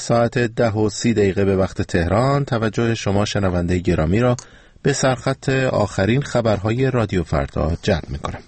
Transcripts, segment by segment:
ساعت 10:30 به وقت تهران توجه شما شنونده گرامی را به سرخط آخرین خبرهای رادیو فردا جلب می‌کنم.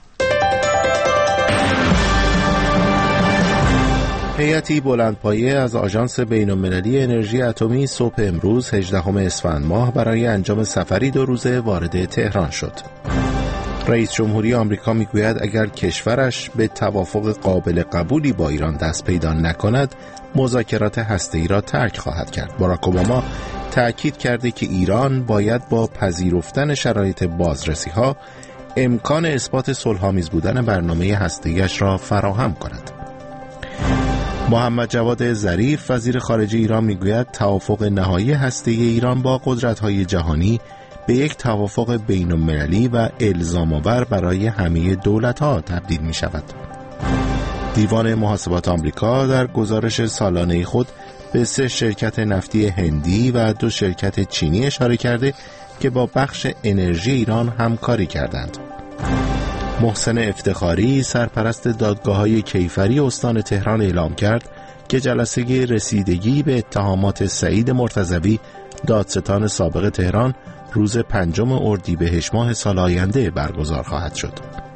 هیئتی بلندپایه از آژانس بین‌المللی انرژی اتمی صبح امروز 18 اسفند ماه برای انجام سفری 2 روزه وارد تهران شد. رئیس جمهوری آمریکا میگوید اگر کشورش به توافق قابل قبولی با ایران دست پیدا نکند، مذاکرات هسته‌ای را ترک خواهد کرد. باراک اوباما تأکید کرده که ایران باید با پذیرفتن شرایط بازرسی‌ها امکان اثبات صلح‌آمیز بودن برنامه هسته‌ایش را فراهم کند. محمد جواد ظریف وزیر خارجه ایران میگوید توافق نهایی هسته‌ای ایران با قدرت‌های جهانی به یک توافق بین‌المللی و الزام‌آور برای همه دولت‌ها تبدیل می‌شود. دیوان محاسبات آمریکا در گزارش سالانه خود به 3 شرکت نفتی هندی و 2 شرکت چینی اشاره کرده که با بخش انرژی ایران همکاری کردند. محسن افتخاری سرپرست دادگاه‌های کیفری استان تهران اعلام کرد که جلسه رسیدگی به اتهامات سعید مرتضوی دادستان سابق تهران روز 5 اردیبهشت ماه سال آینده برگزار خواهد شد.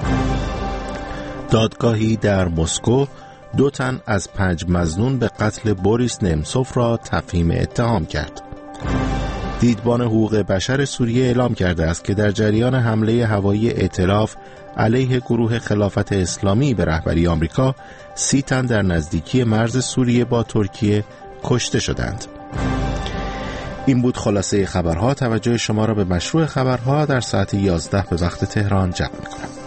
دادگاهی در مسکو 2 تن از 5 مظنون به قتل بوریس نمسوف را تفهیم اتهام کرد. دیدبان حقوق بشر سوریه اعلام کرده است که در جریان حمله هوایی ائتلاف علیه گروه خلافت اسلامی به رهبری آمریکا 30 تن در نزدیکی مرز سوریه با ترکیه کشته شدند. این بود خلاصه خبرها. توجه شما را به مشروع خبرها در ساعت 11 به وقت تهران جلب می‌کنم.